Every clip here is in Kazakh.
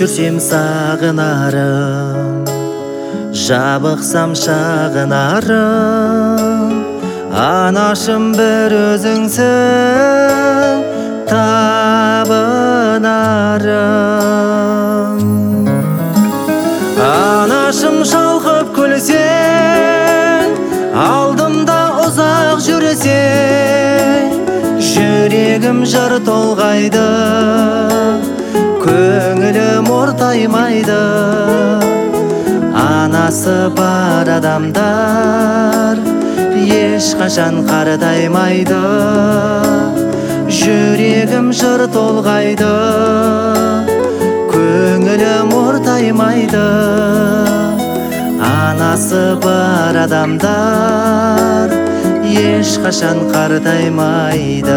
жүрсем сағынарым, жабықсам шағынарым. Анашым бір өзіңсің табынарым. Анашым шалқып күлсең, алдымда ұзақ жүрсең, жүрегім жыр толғайды, көңілім ортаймайды. Анасы бар адамдар ешқашан қартаймайды. Жүрегім жыр толғайды, көңілім ортаймайды. Анасы бар адамдар ешқашан қартаймайды.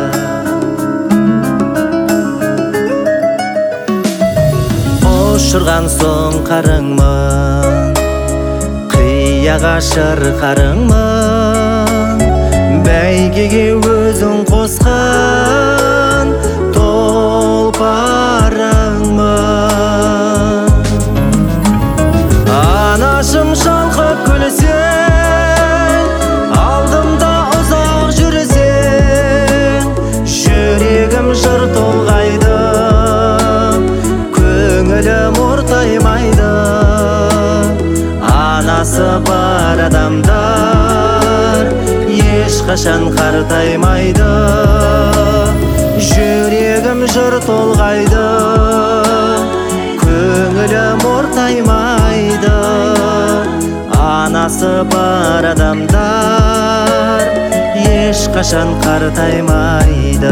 Ұшырған соң қарыңмын, қияға шырқарыңмын. Бәйгеге өзің қосқан тұлпарыңмын. Анашым шалқып күлсең, алдымда ұзақ жүрсең, жүрегім жыр толғайды, көңілім ортаймайды. Анасы бар адамдар ешқашан қартаймайды. Жүрегім жыр толғайды, көңілім ортаймайды. Анасы бар адамдар ешқашан қартаймайды.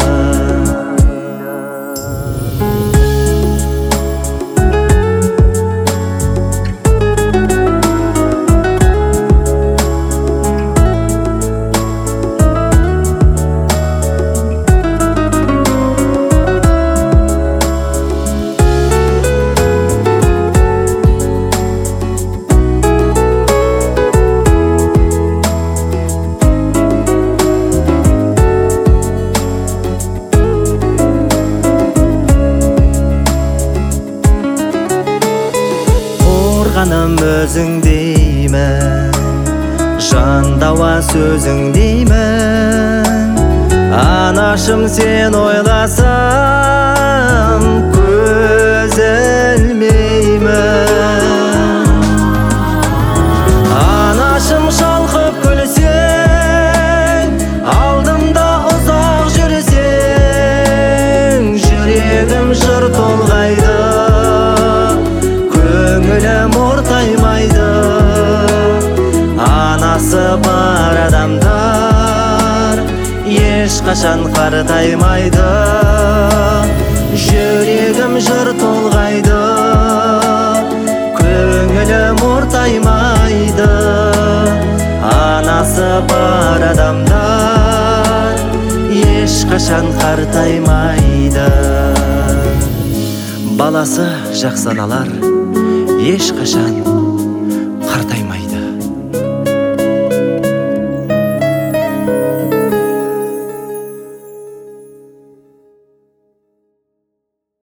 Қорғаным өзің деймін, жандауа сөзің деймін. Анашым сен ойласам көз ілмеймін. Анашым шалқып күлсең, алдымда ұзақ жүрсең, жүрегім жыр толғайды, көңілім ортаймайды. Анасы бар адамдар ешқашан қартаймайды. Жүрегім жыр толғайды, көңілім ортаймайды. Анасы бар адамдар ешқашан қартаймайды. Баласы жақсы аналар ешқашан